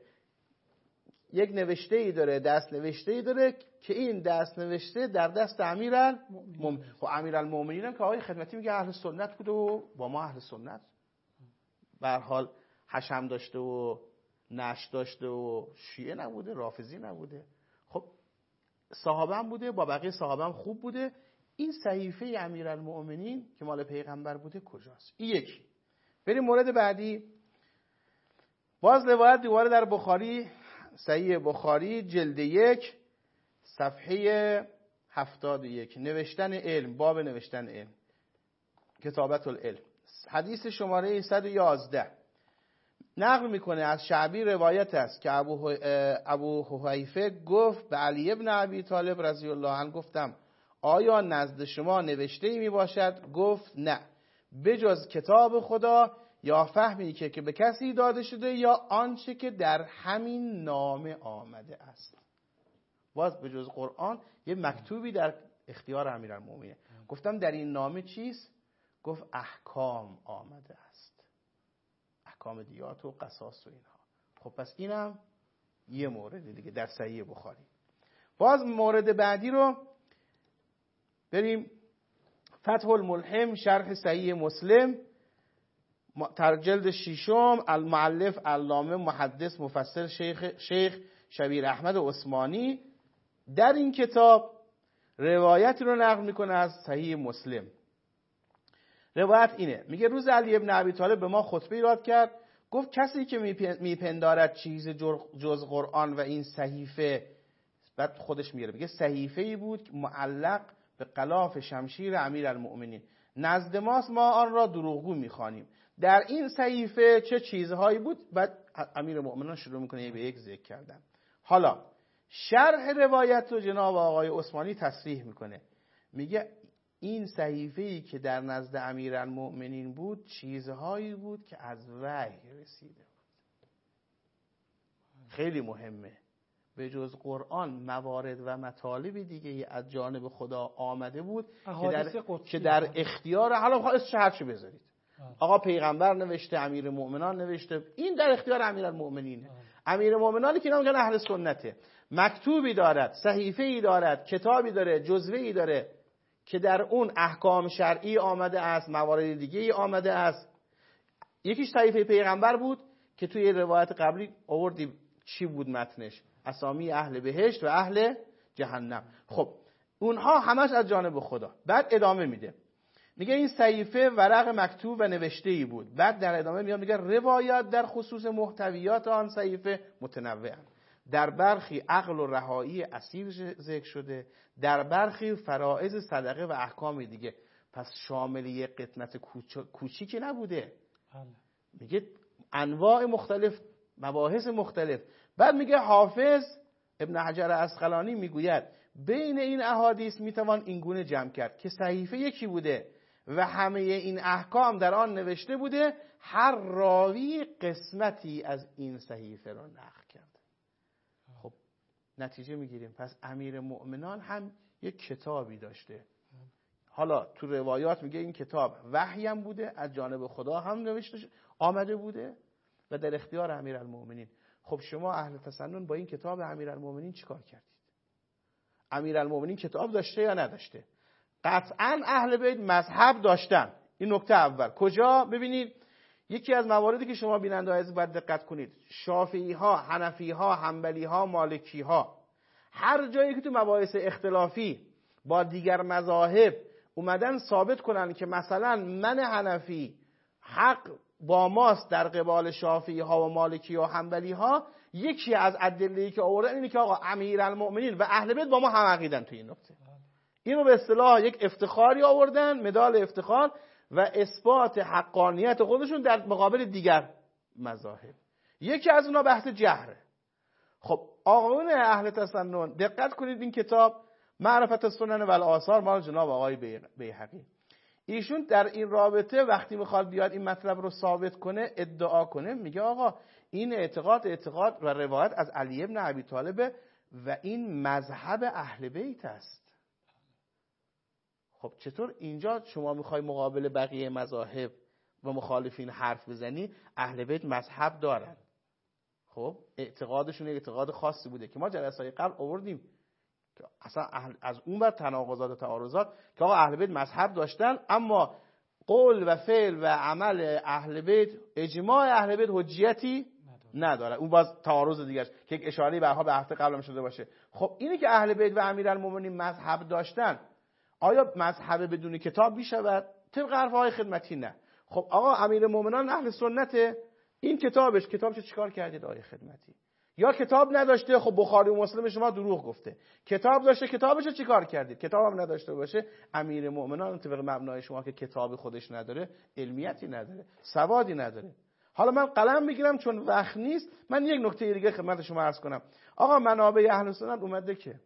یک نوشته ای داره، دست نوشته ای داره که این دست نوشته در دست امیرالمومنین. خب امیرالمومنین هم که آقای خدمتی میگه اهل سنت بوده و با ما اهل سنت به هر حال حشم داشته و نش داشته و شیعه نبوده، رافضی نبوده. خب صحابه هم بوده، با بقیه صحابه هم خوب بوده. این صحیفه امیرالمؤمنین که مال پیغمبر بوده کجاست؟ این یکی. بریم مورد بعدی. باز روایت دوباره در بخاری، صحیح بخاری جلد یک صفحه هفتاد و یک، نوشتن علم، باب نوشتن علم، کتابت العلم، حدیث شماره صد و یازده نقل میکنه از شعبی روایت است که ابو ابو حذیفه گفت به علی ابن ابی طالب رضی الله عنه گفتم آیا نزد شما نوشته ای می باشد؟ گفت نه، بجز کتاب خدا یا فهمی که که به کسی داده شده یا آنچه که در همین نامه آمده است. باز بجز قرآن یه مکتوبی در اختیار امیرالمومنین. گفتم در این نامه چیست؟ گفت احکام آمده است، احکام دیات و قصاص و اینها. خب پس اینم یه مورد دیگه در صحیح بخاری. باز مورد بعدی رو بریم فتح الملهم شرح صحیح مسلم در جلد ششم، المؤلف علامه محدث مفسر شیخ شیخ شبیر احمد عثمانی در این کتاب روایت رو نقل میکنه از صحیح مسلم. روایت اینه، میگه روز علی ابن ابی طالب به ما خطبه ایراد کرد، گفت کسی که میپندارد چیز جز قرآن و این صحیفه، بعد خودش میگه میگه صحیفه‌ای بود معلق به غلاف شمشیر امیرالمؤمنین، نزد ماست، ما آن را دروغگو میخوانیم. در این صحیفه چه چیزهایی بود؟ بعد امیرالمؤمنین شروع میکنه به یک ذکر کردن. حالا شرح روایت رو جناب آقای عثمانی تصریح میکنه، میگه این صحیفه‌ای که در نزد امیرالمؤمنین بود چیزهایی بود که از وحی رسیده بود. خیلی مهمه، به جز قرآن موارد و مطالبی دیگه از جانب خدا آمده بود که در, که در اختیار، حالا خواهد شهرچه بذارید آقا پیغمبر نوشته، امیر مؤمنان نوشته، این در اختیار امیرالمؤمنینه. امیر مؤمنانی که نمیگن اهل سنته، مکتوبی دارد، صحیفه‌ای دارد، کتابی داره، جزوه‌ای داره که در اون احکام شرعی آمده است، موارد دیگه آمده است. یکیش صحیفه پیغمبر بود که توی روایت قبلی آوردیم چی بود متنش؟ اسامی اهل بهشت و اهل جهنم. خب اونها همش از جانب خدا. بعد ادامه میده، میگه این صحیفه ورق مکتوب و نوشته‌ای بود. بعد در ادامه میاد میگه روایات در خصوص محتویات آن صحیفه متنوعن. در برخی عقل و رهایی اسیر ذکر شده، در برخی فرائض صدقه و احکام دیگه. پس شامل یک قسمت کوچیکی نبوده. میگه انواع مختلف، مباحث مختلف. بعد میگه حافظ ابن حجر عسقلانی میگوید بین این احادیث میتوان این گونه جمع کرد که صحیفه یکی بوده و همه این احکام در آن نوشته بوده، هر راوی قسمتی از این صحیفه را نقل کرده. خب نتیجه میگیریم پس امیر مؤمنان هم یک کتابی داشته. حالا تو روایات میگه این کتاب وحی هم بوده، از جانب خدا هم نوشته آمده بوده و در اختیار امیرالمؤمنین. خب شما اهل تسنن با این کتاب امیرالمؤمنین چیکار کردید؟ امیرالمؤمنین کتاب داشته یا نداشته؟ قطعا اهل بیت مذهب داشتن. این نکته اول. کجا؟ ببینید یکی از مواردی که شما بیننده عزیز باید دقت کنید، شافعی ها، حنفی ها، حنبلی ها، مالکی ها، هر جایی که تو مباحث اختلافی با دیگر مذاهب اومدن ثابت کنن که مثلا من حنفی حق با ماست در قبال شافعی ها و مالکی و حنبلی ها، یکی از ادله‌ای که آوردن اینه که آقا امیرالمؤمنین و اهل بیت با ما هم عقیدن تو این نکته. اینو به اصطلاح یک افتخاری آوردن، مدال افتخار و اثبات حقانیت خودشون در مقابل دیگر مذاهب. یکی از اونها بحث جهره. خب آقایون اهل تسنن دقت کنید، این کتاب معرفت السنن و الاثار مال جناب آقای بیهقی، ایشون در این رابطه وقتی میخواد بیاد این مطلب رو ثابت کنه، ادعا کنه، میگه آقا این اعتقاد اعتقاد و روایت از علی ابن ابی طالب و این مذهب اهل بیت است. خب چطور اینجا شما میخوای مقابل بقیه مذاهب و مخالفین حرف بزنی؟ اهل بیت مذهب دارن. خب اعتقادشون اعتقاد خاصی بوده که ما جلسه‌های قبل آوردیم که اصلا اهل از اون بر تناقضات و تعارضات که آقا اهل بیت مذهب داشتن، اما قول و فعل و عمل اهل بیت، اجماع اهل بیت حجیتی نداره. اون باز تعارض دیگه است که یک اشاره به به هفته قبلم شده باشه. خب اینی که اهل بیت و امیرالمومنین مذهب داشتن، آیا مذهب بدون کتاب میشود؟ طبق حرفهای خدمتی نه. خب آقا امیرالمومنان اهل سنته، این کتابش کتابش چیکار کردید آقای خدمتی؟ یا کتاب نداشته، خب بخاری و مسلم شما دروغ گفته. کتاب داشته، کتابش رو چیکار کردید؟ کتاب هم نداشته باشه، امیرالمومنان طبق مبنای شما که کتاب خودش نداره، علمیتی نداره، سوادی نداره. حالا من قلم میگیرم چون وقت نیست، من یک نکته دیگه خدمت شما عرض کنم. آقا منابع اهل سنت اومده که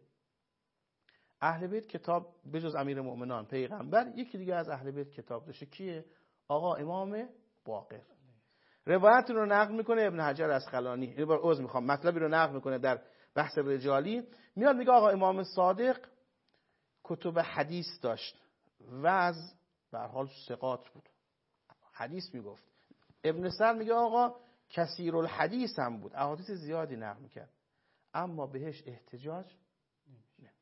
اهل بیت کتاب بجز امیرالمومنان پیغمبر یکی دیگه از اهل بیت کتاب داشته، کیه؟ آقا امام باقر. روایت رو نقل میکنه ابن حجر اسقلانی، یه بار عذر میخوام، مطلبی رو نقل میکنه در بحث رجالی، میاد میگه آقا امام صادق کتب حدیث داشت و از به هر حال ثقات بود، حدیث میگفت. ابن سعد میگه آقا کثیر الحدیث هم بود، احادیث زیادی نقل میکرد، اما بهش احتجاج نمیشه.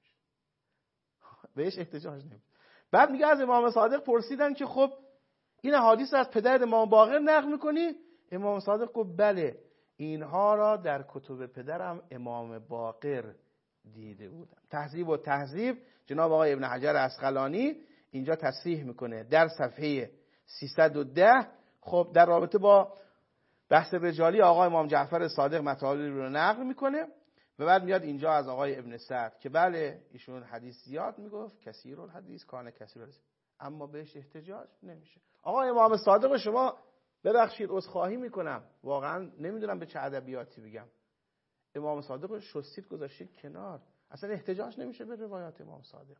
بهش احتجاج نمیشه. بعد میگه از امام صادق پرسیدن که خب این حدیث از پدر امام باقر نقل میکنی؟ امام صادق گفت بله، اینها را در کتب پدرم امام باقر دیده بودم. تهذیب و تهذیب جناب آقای ابن حجر اسقلانی اینجا تصریح میکنه در صفحه سیصد و ده. خب در رابطه با بحث رجالی آقای امام جعفر صادق مطالبی رو نقل میکنه و بعد میاد اینجا از آقای ابن سعد که بله ایشون حدیث زیاد میگفت، کثیر الحدیث کان کثیر الحدیث، اما بهش احتجاج نمیشه. آقا امام صادق شما ببخشید عذرخواهی میکنم، واقعا نمیدونم به چه ادبیاتی بگم، امام صادق رو شستید گذاشتید کنار، اصلا احتجاج نمیشه به روایات امام صادق.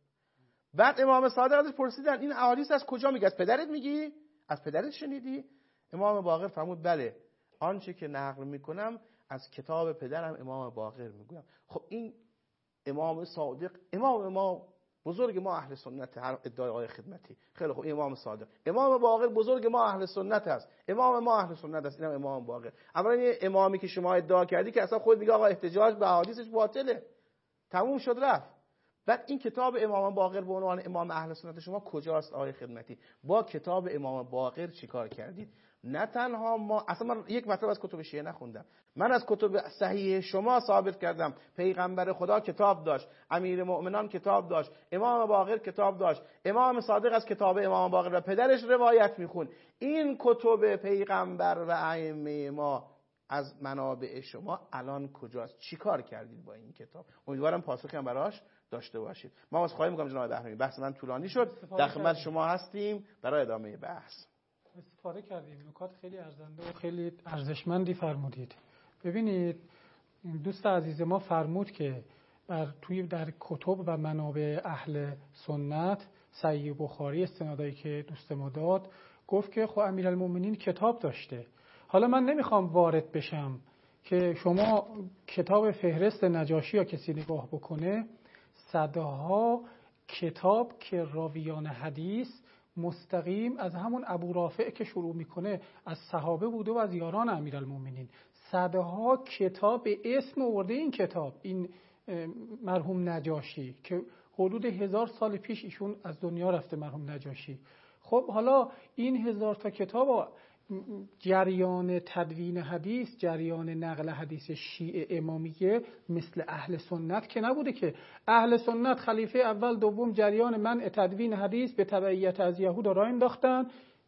بعد امام صادق ازش پرسیدن این احادیث از کجا میگی؟ از پدرت میگی؟ از پدرت شنیدی؟ امام باقر فرمود بله، آنچه که نقل میکنم از کتاب پدرم امام باقر میگویم. خب این امام صادق، امام امام بزرگ ما اهل سنت، هر ادعای آقای خدمتی، خیلی خوب، امام صادق، امام باقر بزرگ ما اهل سنت است، امام ما اهل سنت است، اینم امام باقر. اولا این امامی که شما ادعا کردی که اصلا خود میگه آقا احتجاج به احادیثش باطله، تموم شد رفت. بعد این کتاب امام باقر به عنوان امام اهل سنت شما کجاست آقای خدمتی؟ با کتاب امام باقر چیکار کردید؟ نه تنها ما، اصلا من یک مطلب از کتب شیعه نخوندم، من از کتب صحیح شما ثابت کردم پیغمبر خدا کتاب داشت، امیر مؤمنان کتاب داشت، امام باقر کتاب داشت، امام صادق از کتاب امام باقر و پدرش روایت میخون. این کتب پیغمبر و ائمه ما از منابع شما الان کجاست؟ چیکار کردید با این کتاب؟ امیدوارم پاسخی هم براش داشته باشید. ما عذرخواهی میکنم جناب بهرمی، بحث من طولانی شد، در خدمت شما هستیم برای ادامه بحث. استفاده کردیم، نکات خیلی ارزنده و خیلی ارزشمندی فرمودید. ببینید دوست عزیز ما فرمود که بر توی در کتب و منابع اهل سنت صحیح بخاری استنادایی که دوست ما داد، گفت که خب امیرالمومنین کتاب داشته. حالا من نمیخوام وارد بشم که شما کتاب فهرست نجاشی یا کسی نگاه بکنه، صدها کتاب که راویان حدیث مستقیم از همون ابو رافع که شروع میکنه از صحابه بوده و از یاران امیرالمومنین، صدها کتاب به اسم آورده این کتاب، این مرحوم نجاشی که حدود هزار سال پیش ایشون از دنیا رفته مرحوم نجاشی. خب حالا این هزار تا کتاب جریان تدوین حدیث، جریان نقل حدیث شیعه امامیه مثل اهل سنت که نبوده که. اهل سنت خلیفه اول دوم جریان منع تدوین حدیث به تبعیت از یهود را انداختن،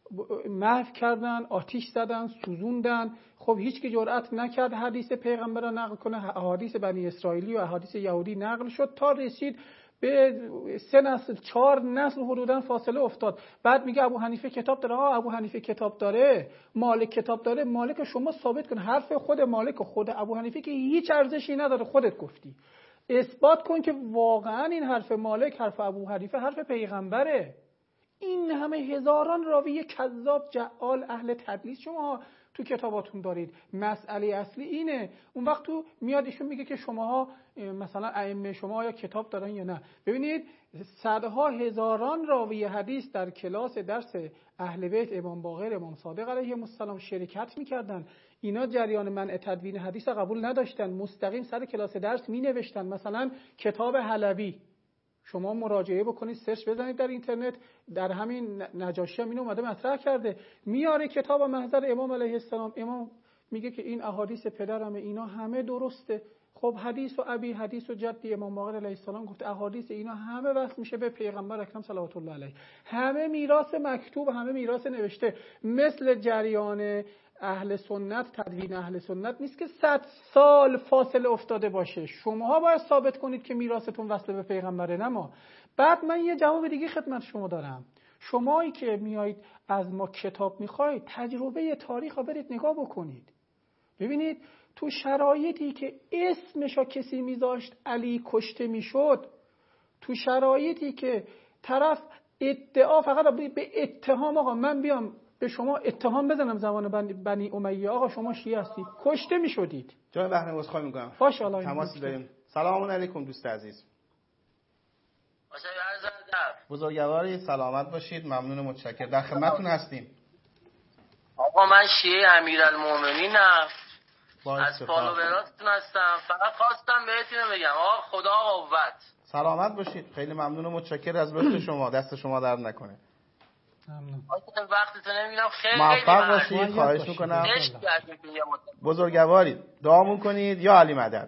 محو کردن، آتش زدن، سوزوندن. خب هیچ کی جرأت نکرد حدیث پیغمبر را نقل کنه. احادیث بنی اسرائیلی و احادیث یهودی نقل شد تا رسید به سه نسل چهار نسل حدوداً فاصله افتاد. بعد میگه ابو حنیفه کتاب داره. آه ابو حنیفه کتاب داره، مالک کتاب داره. مالک شما ثابت کن، حرف خود مالک و خود ابو حنیفه که هیچ ارزشی نداره، خودت گفتی، اثبات کن که واقعاً این حرف مالک، حرف ابو حنیفه حرف پیغمبره. این همه هزاران راوی کذاب جعال اهل تدلیس شما تو کتاباتون دارید. مسئله اصلی اینه. اون وقت تو میاد ایشون میگه که شماها مثلا ائمه شما آیا کتاب دارن یا نه. ببینید صدها هزاران راوی حدیث در کلاس درس اهل بیت امام باقر امام صادق علیهم السلام شرکت میکردن. اینا جریان منع تدوین حدیث قبول نداشتن، مستقیم سر کلاس درس می نوشتن. مثلا کتاب حلبی شما مراجعه بکنید، سرچ بزنید در اینترنت، در همین نجاشی هم این اومده مطرح کرده، میاره کتاب محضر امام علیه السلام. امام میگه که این احادیث پدرمه، اینا همه درسته. خب حدیث و ابی، حدیث و جدی امام باقر علیه السلام گفته احادیث اینا همه وصل میشه به پیغمبر اکرم صلوات الله علیه. همه میراث مکتوب، همه میراث نوشته. مثل جریان اهل سنت، تدوین اهل سنت نیست که صد سال فاصله افتاده باشه. شماها باید ثابت کنید که میراثتون وصل به پیغمبره، نه ما. بعد من یه جواب دیگه خدمت شما دارم. شمایی که میایید از ما کتاب میخواید، تجربه تاریخ رو برید نگاه بکنید. ببینید تو شرایطی که اسمشو کسی میذاشت علی کشته میشد، تو شرایطی که طرف ادعا فقط به اتهام آقا من بیام به شما اتهام بزنم زمان بنی امیه آقا شما شیعه هستید، کشته میشدید. جان بهنام عذرخواهی میکنم. باشه الله تماس داریم. سلام علیکم دوست عزیز. باشه عرض ادب. بزرگواری سلامت باشید. ممنون و متشکرم. در خدمتتون هستیم. آقا من شیعه امیرالمومنینم. از فالووراتون هستم. فقط خواستم بهتون بگم آقا خدا قوت. سلامت باشید. خیلی ممنون و متشکرم از لطف شما. دست شما درد نکنه. ممنون. وقتتون نمیدونم خیلی موفق باشید. خواهش میکنم. بزرگوارید. دعامون کنید یا علی مدد.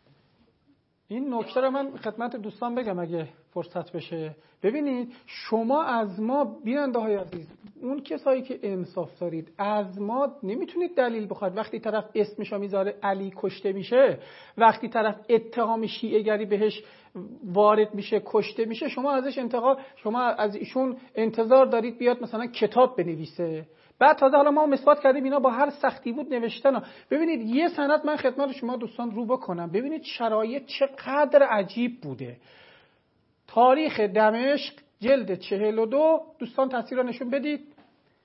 این نکته رو من خدمت دوستان بگم اگه فرصت بشه. ببینید شما از ما بیننده های عزیز، اون کسایی که انصاف دارید، از ما نمیتونید دلیل بخواید. وقتی طرف اسمشو میذاره علی کشته میشه، وقتی طرف اتهام شیعه گری بهش وارد میشه کشته میشه، شما ازش انتقاد، شما از ایشون انتظار دارید بیاد مثلا کتاب بنویسه. بعد تازه حالا ما مثبت کردیم اینا با هر سختی بود نوشتن. ببینید یه سند من خدمت شما دوستان رو بکنم. ببینید شرایط چقدر عجیب بوده. تاریخ دمشق جلد چهل و دو، دوستان تصویر رو نشون بدید.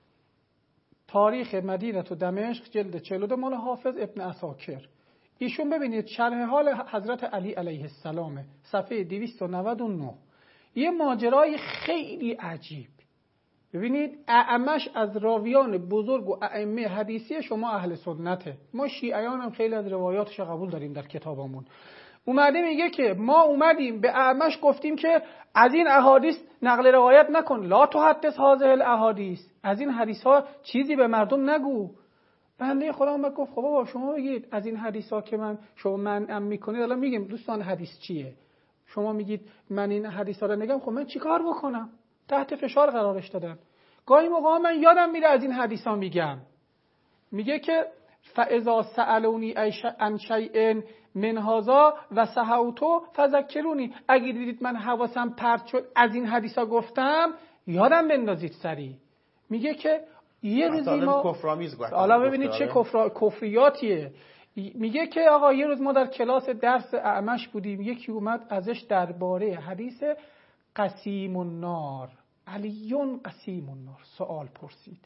تاریخ مدینه و دمشق جلد چهل و دو مال حافظ ابن عساکر. ایشون ببینید شرح حال حضرت علی علیه السلام، صفحه دویست و نود و نه. یه ماجرای خیلی عجیب. ببینید اعمش از راویان بزرگ و ائمه حدیثی شما اهل سنته. ما شیعیان هم خیلی از روایاتش قبول داریم در کتابمون. اومده میگه که ما اومدیم به اعمش گفتیم که از این احادیث نقل روایت نکن، لا تحدث هذه الاحادیث، از این حدیث ها چیزی به مردم نگو. بنده خدا اومد گفت خب بابا شما بگید از این حدیث ها که من شما منعم میکنید. الان میگیم دوستان حدیث چیه؟ شما میگید من این حدیث ها رو نگم، خب من چیکار بکنم؟ تحت فشار قرارش دادن. گاهی موقع من یادم میره از این حدیث ها میگم. میگه که فاذا سالونی عن شیء من هذا و سهوتو فذکرونی، اگه دیدید من حواسم پرت شد از این حدیثا گفتم یادم بندازید سریع. میگه که یه روزی ما کفرآمیز گفت. حالا ببینید چه کفر کفریاتیه. میگه که آقا یه روز ما در کلاس درس اعمش بودیم، یکی اومد ازش درباره حدیث قسیم النار علیون قسیم النار. سوال پرسید.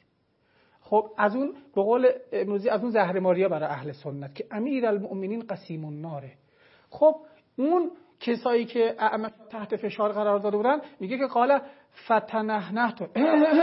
خب از اون به قول امروزی از اون زهرماریا برای اهل سنت که امیرالمؤمنین قسیم الناره. خب اون کسایی که اعمش تحت فشار قرار داده بودن میگه که قال فتنحنه تو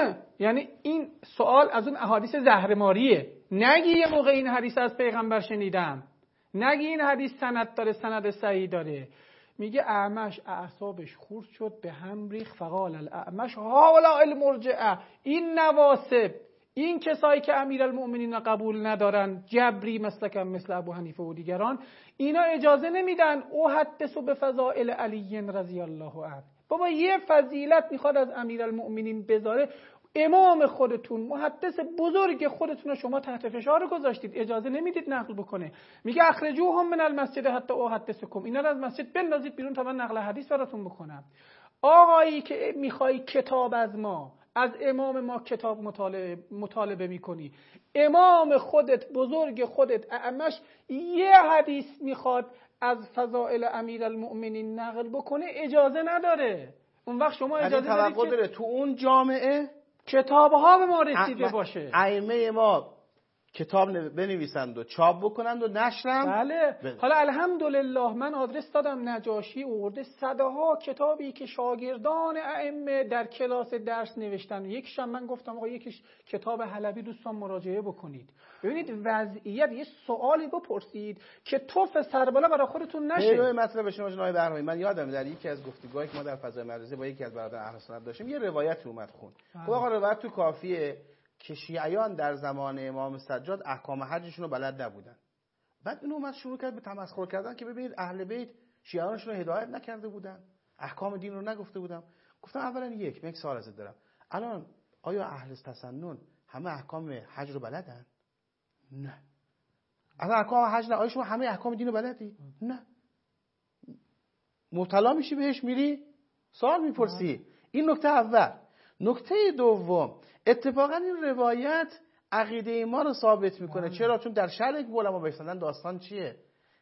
یعنی این سوال از اون احادیث زهرماریه. نگی یه موقع این حدیث از پیغمبر شنیدم، نگی این حدیث سند داره، سند صحیح داره. میگه اعمش اعصابش خورد شد، به هم ریخت. فقال الاعمش هؤلاء المرجئه، این نواسب، این کسایی که امیرالمؤمنین قبول ندارن، جبری مسلکم مثل ابو حنیفه و دیگران، اینا اجازه نمیدن او حدثو به فضائل علی رضی الله عنه. بابا یه فضیلت میخواد از امیرالمؤمنین بذاره، امام خودتون، محدث بزرگ خودتون رو شما تحت فشار گذاشتید، اجازه نمیدید نقل بکنه. میگه اخرجوهم من المسجد حتی احدثکم، اینا رو از مسجد بندازید بیرون تا من نقل حدیث براتون بکنم. آقایی که میخوای کتاب از ما، از امام ما کتاب مطالعه مطالبه میکنی، امام خودت، بزرگ خودت اعمش یه حدیث میخواد از فضائل امیرالمؤمنین نقل بکنه، اجازه نداره. اون وقت شما اجازه دارید که داره تو اون جامعه کتاب‌ها به ما رسیده ا... باشه. ائمه ما کتاب بنویسند و چاپ بکنند و نشرم. بله. بله. حالا الحمدلله من آدرس دادم نجاشی، آورده صدها کتابی که شاگردان ائمه در کلاس درس نوشتن. یکیش من گفتم آقا یکیش کتاب حلبی، دوستان مراجعه بکنید. ببینید وضعیت، یه سوالی بپرسید که توف سربالا برای خودتون نشه. یه مطلب شما جناب برنامه، من یادم در یکی از گفتگوهایی که ما در فضای مدرسه با یکی از برادران اهل سنت داشتیم، یه روایتی اومد خون. خب آقا روایت تو کافیه که شیعیان در زمان امام سجاد احکام حجشون رو بلد نبودن. بعد اینو اومد شروع کرد به تمسخر کردن که ببینید اهل بیت شیعیانشون رو هدایت نکرده بودن، احکام دین رو نگفته بودن. گفتم اولا یک من یک سوال ازت دارم، الان آیا اهل تسنن همه احکام حج رو بلدن؟ نه. اصلا احکام حج نه. آیا شما همه احکام دین رو بلدی؟ نه. مبتلا میشی بهش میری سوال میپرسی. این نکته اول. نکته دوم، اتفاقا این روایت عقیده ما رو ثابت میکنه. چرا؟ چون در شرح علما بایستندن داستان چیه؟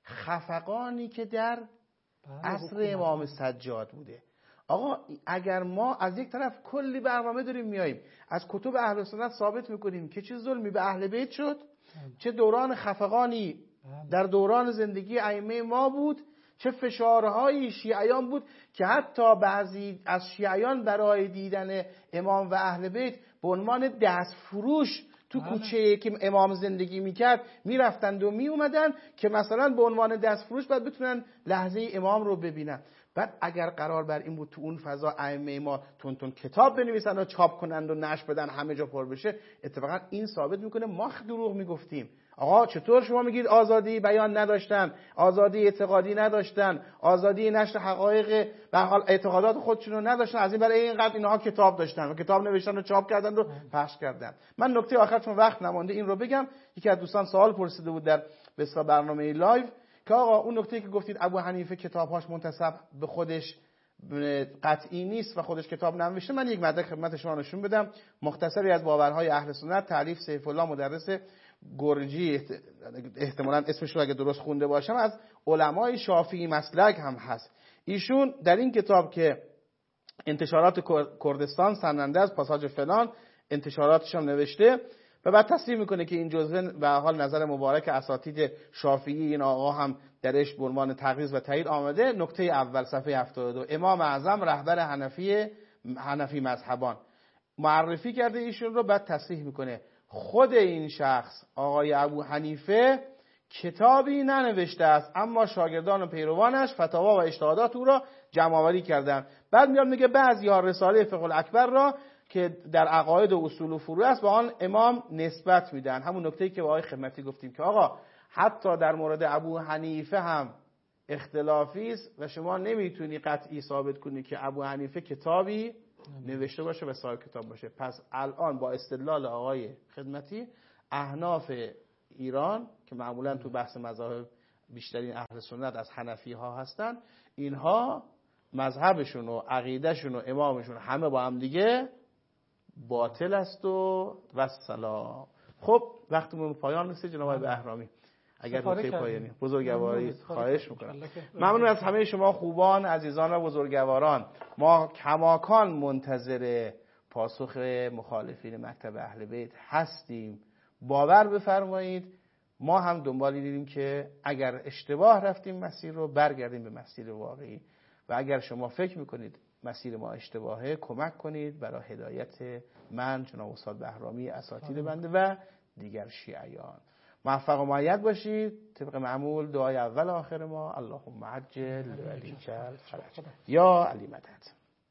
خفقانی که در عصر امام سجاد بوده. آقا اگر ما از یک طرف کلی برنامه داریم میاییم از کتب اهل سنت ثابت میکنیم که چه ظلمی به اهل بیت شد، چه دوران خفقانی در دوران زندگی ائمه ما بود، چه فشارهای شیعیان بود که حتی بعضی از شیعیان برای دیدن امام و اهل بیت به عنوان دست فروش تو کوچه که امام زندگی میکرد میرفتند و میومدن که مثلا به عنوان دست فروش بعد بتونن لحظه امام رو ببینن. بعد اگر قرار بر این بود تو اون فضا ائمه ما تون تون کتاب بنویسن و چاپ کنند و نشر بدن همه جا پر بشه، اتفاقا این ثابت میکنه ما دروغ میگفتیم. آقا چطور شما میگید آزادی بیان نداشتن، آزادی اعتقادی نداشتن، آزادی نشر حقایق به حال اعتقادات خودشون رو نداشتن، از این برای اینقدر اینها کتاب داشتن و کتاب نوشتن و چاپ کردن و پخش کردن. من نکته آخر چون وقت نمونده این رو بگم. یکی از دوستان سوال پرسیده بود در بسا برنامه لایو که آقا اون نکته که گفتید ابو حنیفه کتابهاش منتسب به خودش قطعی نیست و خودش کتاب ننوشته، من یک مدرک خدمت شما نشون بدم. مختصری از باورهای اهل سنت، تالیف سیف الله مدرس گرجی، احتمالاً اسمش رو اگه درست خونده باشم، از علمای شافعی مسلک هم هست. ایشون در این کتاب که انتشارات کردستان سننده از پاساژ فلان انتشاراتش هم نوشته و بعد تصریح میکنه که این جزوه به حال نظر مبارک اساتید شافعی این آقا هم درش به عنوان تقریض و تایید آمده. نکته اول صفحه هفتاد و دو، امام اعظم رهبر حنفی حنفی مذهبان معرفی کرده ایشون رو. بعد تصریح میکنه خود این شخص آقای ابو حنیفه کتابی ننوشته است، اما شاگردان و پیروانش فتاوا و اجتهادات او را جمع آوری کردند. بعد میاد میگه بعضی‌ها رساله فقه الاکبر را که در عقاید و اصول و فروع است به آن امام نسبت میدن. همون نکته‌ای که با آقای خدمتی گفتیم که آقا حتی در مورد ابو حنیفه هم اختلافی است و شما نمیتونی قطعی ثابت کنی که ابو حنیفه کتابی نوشته باشه و صاحب کتاب باشه. پس الان با استدلال آقای خدمتی احناف ایران که معمولا تو بحث مذاهب بیشترین اهل سنت از حنفی ها هستن، اینها مذهبشون و عقیدهشون و امامشون همه با هم دیگه باطل است و والسلام. خب وقتمون پایان رسید جناب آقای بهرامی، اگر نکته پایانی بزرگواری خواهش میکنم. ممنون از همه شما خوبان عزیزان و بزرگواران. ما کماکان منتظر پاسخ مخالفین مکتب اهل بیت هستیم، باور بفرمایید ما هم دنبالی دیدیم که اگر اشتباه رفتیم مسیر رو برگردیم به مسیر واقعی و اگر شما فکر میکنید مسیر ما اشتباهه کمک کنید برای هدایت من جناب استاد بهرامی، اساتید بنده و دیگر شیعیان. موفق و مؤید باشید. طبق معمول دعای اول آخر ما اللهم عجل ولیک الفرج یا علی مدد.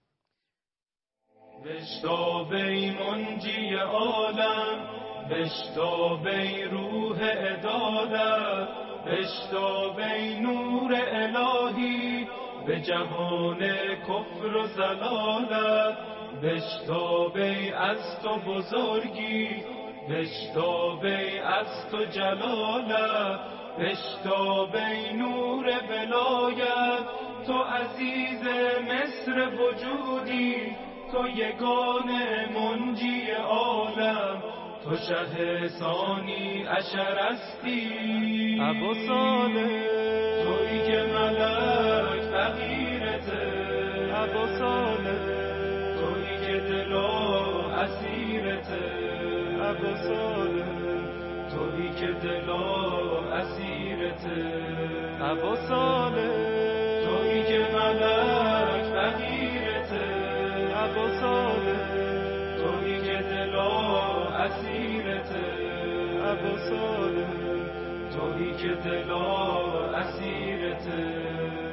بشتابی منجی عالم، بشتابی روح عدالت، بشتابی نور الهی به جهان کفر و ضلالت، بشتابی از تو بزرگی، بشتابی از تو جلالت، بشتابی نور ولایت، تو عزیز مصر وجودی، تو یگان منجی عالم، تو شه ثانی عشر استی ابو صالح، تویی که ملک فقیرته ابو صالح، تویی که دلا اسیرته ابو صالح، تویی که دلا اسیرته ابو صالح، تویی که ملک فقیرته ابو صالح، تویی که دلا اسیرته ابو صالح، تویی که دلا اسیرته